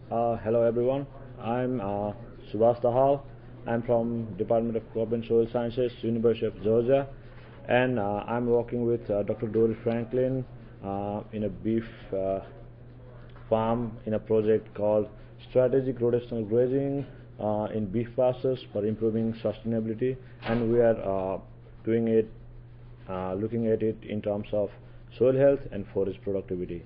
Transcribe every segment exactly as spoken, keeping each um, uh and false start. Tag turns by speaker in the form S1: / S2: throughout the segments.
S1: Uh, hello everyone. I'm uh, Subhas Dahal. I'm from Department of Crop and Soil Sciences, University of Georgia, and uh, I'm working with uh, Doctor Dory Franklin uh, in a beef uh, farm in a project called Strategic Rotational Grazing uh, in beef pastures for improving sustainability, and we are uh, doing it, uh, looking at it in terms of soil health and forage productivity.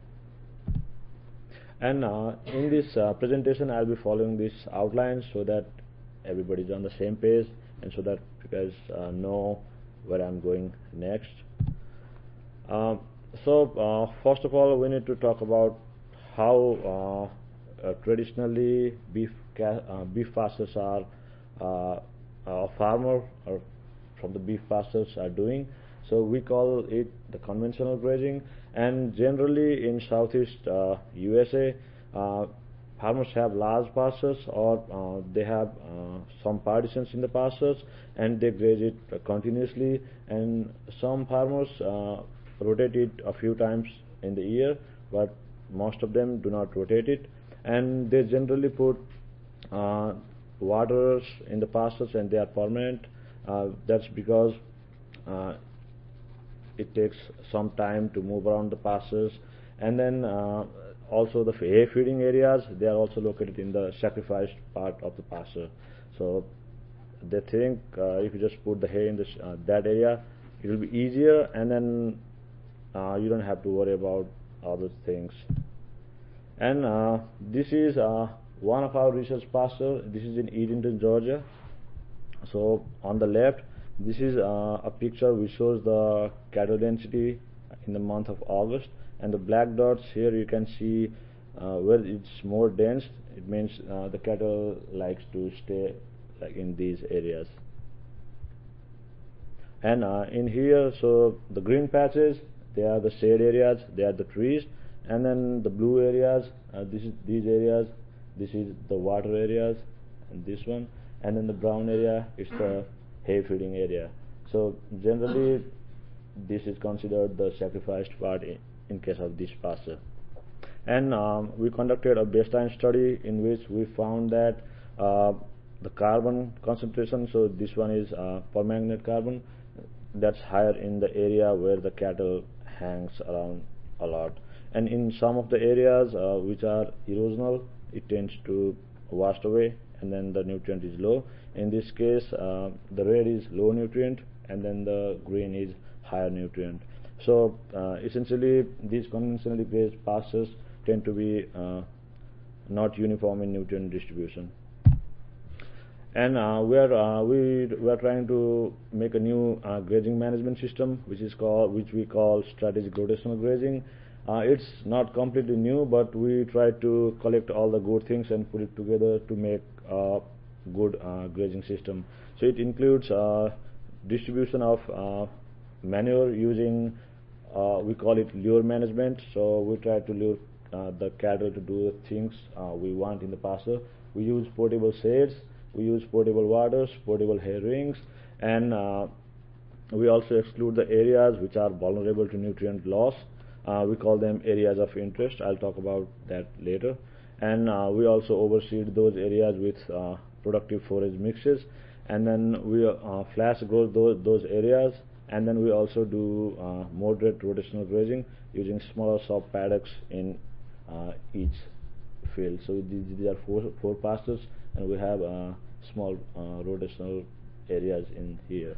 S1: And uh, in this uh, presentation, I'll be following this outline so that everybody's on the same page and so that you guys uh, know where I'm going next. Uh, so, uh, first of all, we need to talk about how uh, uh, traditionally beef uh, beef pastures are uh, a farmer or from the beef pastures are doing. So we call it the conventional grazing, and generally in southeast uh, U S A, uh, farmers have large pastures or uh, they have uh, some partitions in the pastures and they graze it uh, continuously, and some farmers uh, rotate it a few times in the year, but most of them do not rotate it, and they generally put uh, waters in the pastures and they are permanent. Uh, that's because uh, it takes some time to move around the pastures, and then uh, also the hay feeding areas, they are also located in the sacrificed part of the pasture. So they think uh, if you just put the hay in this, uh, that area, it will be easier, and then uh, you don't have to worry about other things. And uh, this is uh, one of our research pasture. This is in Edenton, Georgia. So on the left, this is uh, a picture which shows the cattle density in the month of August, and the black dots here you can see uh, where it's more dense. It means uh, the cattle likes to stay like in these areas. And uh, in here, so the green patches, they are the shade areas, they are the trees, and then the blue areas, uh, this is these areas, this is the water areas, and this one, and then the brown area is the hay feeding area. So generally this is considered the sacrificed part in, in case of this pasture. And um, we conducted a baseline study in which we found that uh, the carbon concentration, so this one is uh, permanganate carbon, that's higher in the area where the cattle hangs around a lot, and in some of the areas uh, which are erosional, it tends to wash away and then the nutrient is low. In this case, uh, the red is low nutrient and then the green is higher nutrient. So uh, essentially these conventionally grazed pastures tend to be uh, not uniform in nutrient distribution. And uh, we are uh, we we are trying to make a new uh, grazing management system, which is called which we call strategic rotational grazing. Uh, it's not completely new, but we try to collect all the good things and put it together to make a good uh, grazing system. So it includes uh, distribution of uh, manure using uh, we call it lure management. So we try to lure uh, the cattle to do the things uh, we want in the pasture. We use portable shades. We use portable waters, portable hay rings, and uh, we also exclude the areas which are vulnerable to nutrient loss. Uh, we call them areas of interest. I'll talk about that later. And uh, we also overseed those areas with uh, productive forage mixes, and then we uh, flash grow those, those areas, and then we also do uh, moderate rotational grazing using smaller sub paddocks in uh, each field. So these, these are four, four pastures, and we have uh, small uh, rotational areas in here.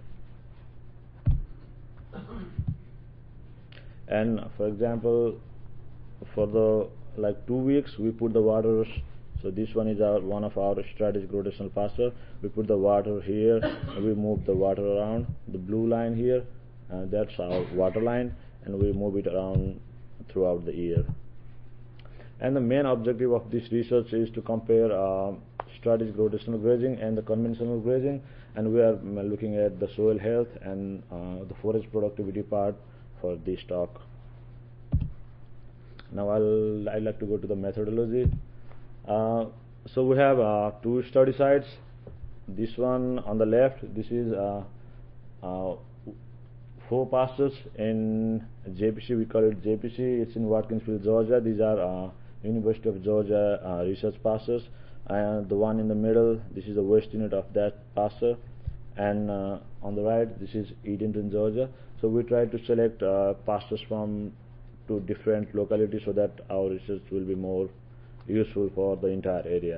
S1: And for example, for the like two weeks we put the waters. So this one is our one of our strategic rotational pasture. We put the water here and we move the water around. The blue line here, uh, that's our water line, and we move it around throughout the year. And the main objective of this research is to compare uh, strategic rotational grazing and the conventional grazing, and we are looking at the soil health and uh, the forage productivity part for this talk. Now I'll I'd like to go to the methodology. Uh, so we have uh, two study sites. This one on the left, this is uh, uh, four pastures in J P C. We call it J P C. It's in Watkinsville, Georgia. These are uh, University of Georgia uh, research pastures, and the one in the middle, this is the west unit of that pasture, and uh, on the right, this is Edenton, Georgia. So we try to select uh, pastures from two different localities so that our research will be more useful for the entire area.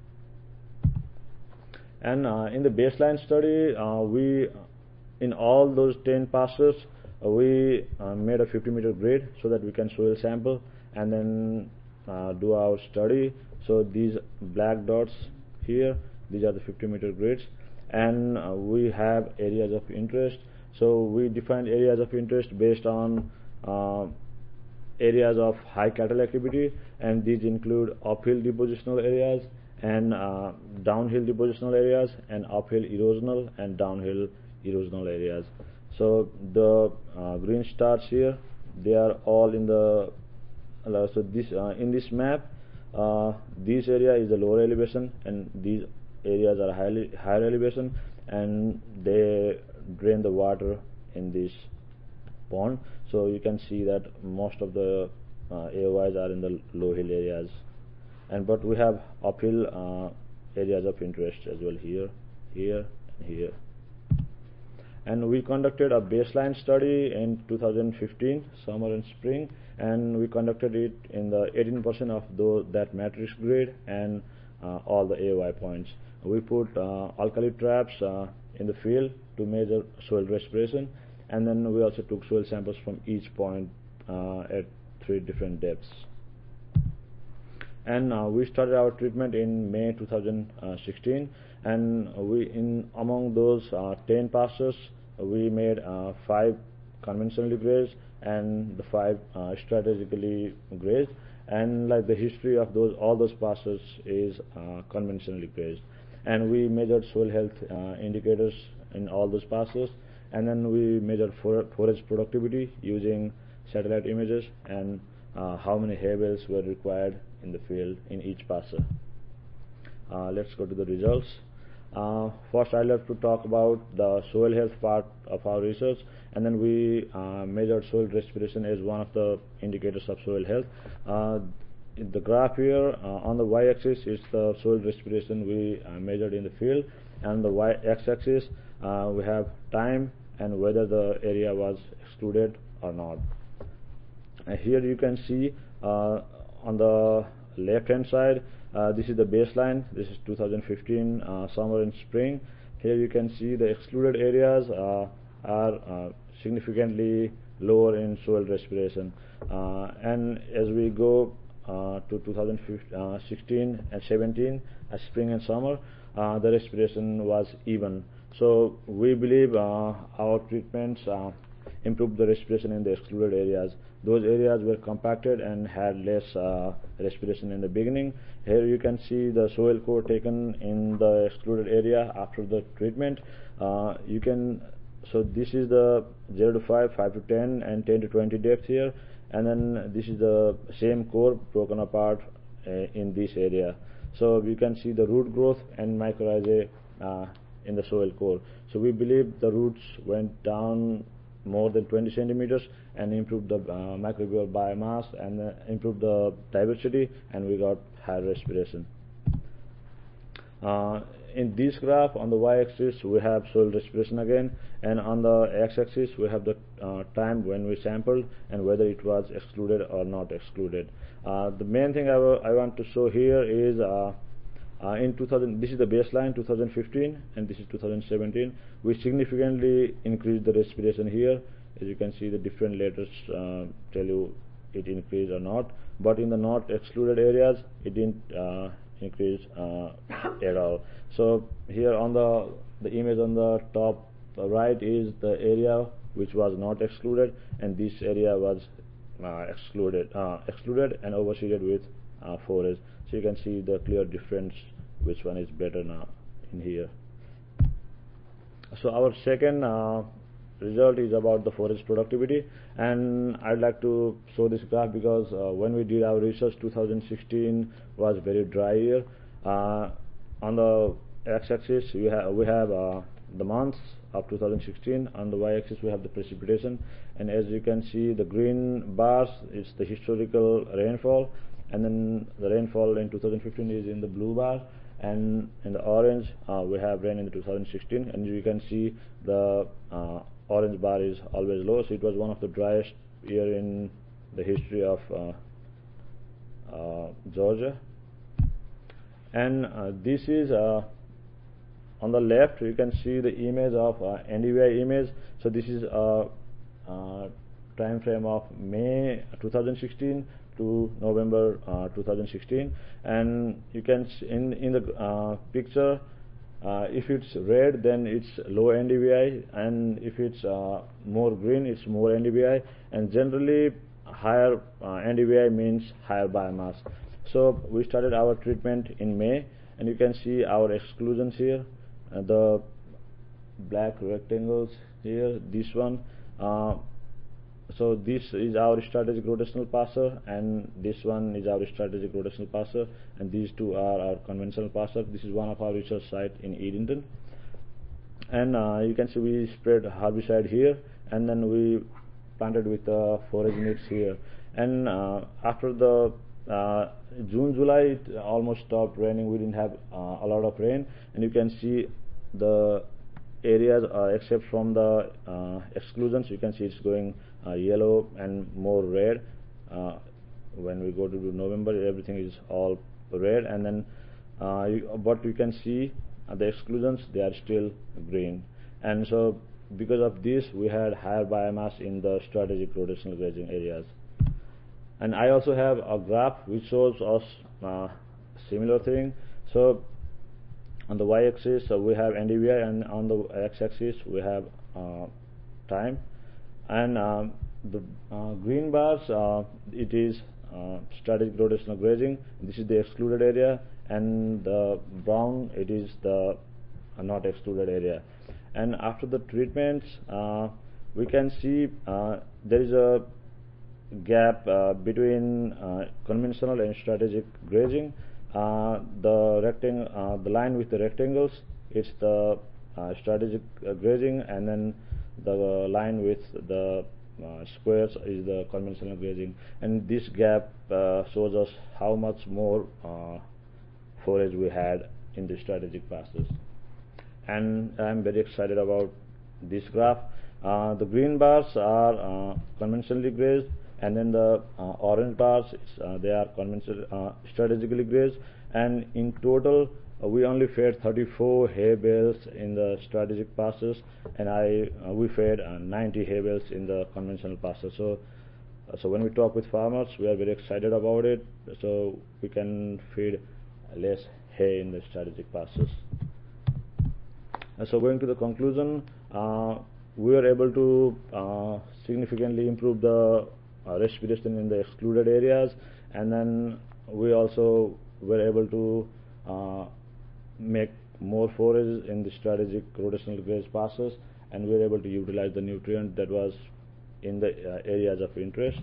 S1: And uh, in the baseline study, uh, we in all those ten pastures, uh, we uh, made a fifty meter grid so that we can soil sample and then uh, do our study. So these black dots here, these are the fifty meter grids, and uh, we have areas of interest. So we defined areas of interest based on uh, areas of high cattle activity, and these include uphill depositional areas and uh, downhill depositional areas, and uphill erosional and downhill erosional areas. So the uh, green stars here, they are all in the uh, so this uh, in this map, uh, this area is the lower elevation and these areas are highly higher elevation, and they drain the water in this pond. So you can see that most of the uh, A O Is are in the low hill areas, and but we have uphill uh, areas of interest as well here, here, and here. And we conducted a baseline study in two thousand fifteen, summer and spring, and we conducted it in the eighteen percent of those, that matrix grid and uh, all the A O I points. We put uh, alkali traps uh, in the field to measure soil respiration, and then we also took soil samples from each point uh, at three different depths. And uh, we started our treatment in May two thousand sixteen, and we in among those uh, ten pastures, we made uh, five conventionally grazed and the five uh, strategically grazed, and like the history of those all those pastures is uh, conventionally grazed. And we measured soil health uh, indicators in all those pastures, and then we measured for forage productivity using satellite images, and uh, how many hay bales were required in the field in each pasture. Uh, let's go to the results. Uh, first, I'd like to talk about the soil health part of our research, and then we uh, measured soil respiration as one of the indicators of soil health. Uh, in the graph here uh, on the y-axis is the soil respiration we uh, measured in the field, and the y-axis uh, we have time and whether the area was excluded or not. And here you can see uh, on the left hand side, uh, this is the baseline. This is two thousand fifteen uh, summer and spring. Here you can see the excluded areas uh, are uh, significantly lower in soil respiration, uh, and as we go uh, to two thousand sixteen and seventeen, uh, spring and summer, uh, the respiration was even. So we believe uh, our treatments uh, improved the respiration in the excluded areas. Those areas were compacted and had less uh, respiration in the beginning. Here you can see the soil core taken in the excluded area after the treatment. Uh, you can so this is the zero to five, five to ten, and ten to twenty depth here, and then this is the same core broken apart uh, in this area. So you can see the root growth and mycorrhizae uh, in the soil core. So we believe the roots went down more than twenty centimeters and improved the uh, microbial biomass and uh, improved the diversity, and we got higher respiration. Uh, in this graph on the y-axis we have soil respiration again, and on the x-axis we have the uh, time when we sampled and whether it was excluded or not excluded. Uh, the main thing I, I want to show here is uh, Uh, in two thousand, this is the baseline two thousand fifteen, and this is two thousand seventeen. We significantly increased the respiration here. As you can see, the different letters uh, tell you it increased or not. But in the not excluded areas, it didn't uh, increase uh, at all. So here on the the image on the top right is the area which was not excluded, and this area was uh, excluded, uh, excluded and overseeded with uh, forage. So you can see the clear difference, which one is better now in here. So our second uh, result is about the forage productivity, and I'd like to show this graph because uh, when we did our research, two thousand sixteen was very dry year. Uh, on the x-axis we have we have uh, the months of two thousand sixteen. On the y-axis we have the precipitation, and as you can see, the green bars is the historical rainfall, and then the rainfall in two thousand fifteen is in the blue bar, and in the orange uh, we have rain in the two thousand sixteen, and you can see the uh, orange bar is always low, so it was one of the driest year in the history of uh, uh, Georgia. And uh, this is uh, on the left you can see the image of uh, N D V I image. So this is a uh, time frame of May two thousand sixteen to November uh, two thousand sixteen, and you can see in in the uh, picture, uh, if it's red then it's low N D V I, and if it's uh, more green it's more N D V I, and generally higher uh, N D V I means higher biomass. So we started our treatment in May, and you can see our exclusions here, uh, the black rectangles here, this one. Uh, so this is our strategic rotational passer, and this one is our strategic rotational passer, and these two are our conventional passer. This is one of our research site in Edenton, and uh, you can see we spread herbicide here, and then we planted with uh, forage mix here. And uh, after the uh, June, July, it almost stopped raining. We didn't have uh, a lot of rain, and you can see the areas uh, except from the uh, exclusions, you can see it's going uh, yellow and more red. Uh, when we go to November, everything is all red, and then uh, you, but you can see uh, the exclusions, they are still green. And so because of this we had higher biomass in the strategic rotational grazing areas. And I also have a graph which shows us uh, similar thing. So on the y-axis uh, we have N D V I, and on the x-axis we have uh, time. And um, the uh, green bars, uh, it is uh, strategic rotational grazing. This is the excluded area, and the brown, it is the uh, not excluded area. And after the treatments, uh, we can see uh, there is a gap uh, between uh, conventional and strategic grazing. Uh, the rectangle, uh, the line with the rectangles, it's the uh, strategic uh, grazing, and then the line with the uh, squares is the conventional grazing. And this gap uh, shows us how much more uh, forage we had in the strategic pastures. And I'm very excited about this graph. Uh, the green bars are uh, conventionally grazed, and then the uh, orange bars, uh, they are conventional, uh, strategically grazed. And in total, uh, we only fed thirty-four hay bales in the strategic pastures, and I uh, we fed uh, ninety hay bales in the conventional pastures. So, uh, so when we talk with farmers, we are very excited about it. So we can feed less hay in the strategic pastures. Uh, so going to the conclusion, uh, we were able to uh, significantly improve the uh, respiration in the excluded areas, and then we also were able to uh, make more forages in the strategic rotational graze pastures, and we were able to utilize the nutrient that was in the uh, areas of interest.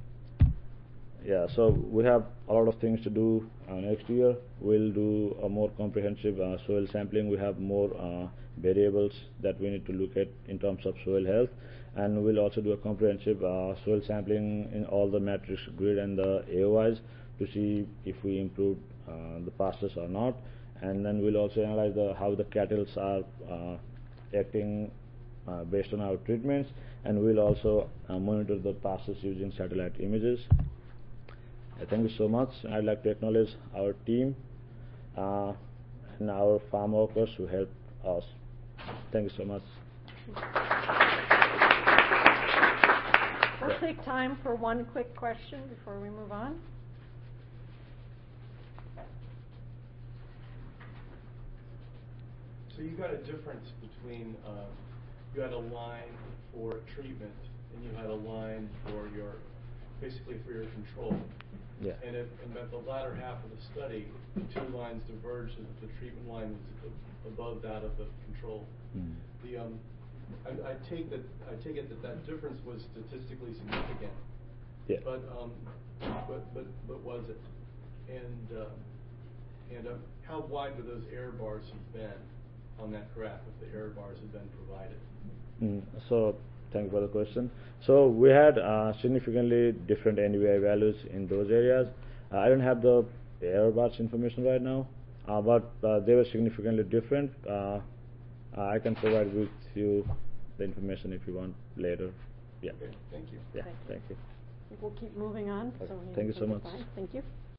S1: Yeah, so we have a lot of things to do uh, next year. We'll do a more comprehensive uh, soil sampling. We have more uh, variables that we need to look at in terms of soil health, and we'll also do a comprehensive uh, soil sampling in all the matrix grid and the A O Is to see if we improved uh, the pastures or not. And then we'll also analyze the, how the cattle are uh, acting uh, based on our treatments, and we'll also uh, monitor the pastures using satellite images. Uh, thank you so much. I'd like to acknowledge our team uh, and our farm workers who helped us. Thank you so much.
S2: We'll take time for one quick question before we move on.
S3: So you got a difference between, um, you had a line for treatment and you had a line for your, basically for your control.
S1: Yeah.
S3: And it, and at the latter half of the study, the two lines diverged, and the treatment line was above that of the control.
S1: Mm.
S3: The um, I, I take that I take it that that difference was statistically significant.
S1: Yeah.
S3: But um, but but but was it? And uh, and uh, how wide would those error bars have been on that graph if the error bars had been provided?
S1: Mm. So thank you for the question. So we had uh, significantly different N D V I values in those areas. Uh, I don't have the error bars information right now, uh, but uh, they were significantly different. Uh, I can provide with you the information if you want later. Yeah.
S3: Okay, thank you.
S1: Yeah.
S2: Thank you.
S1: Thank you.
S2: I think we'll keep moving on.
S1: Okay,
S2: so we
S1: thank you so
S2: can
S1: much.
S2: define. Thank you.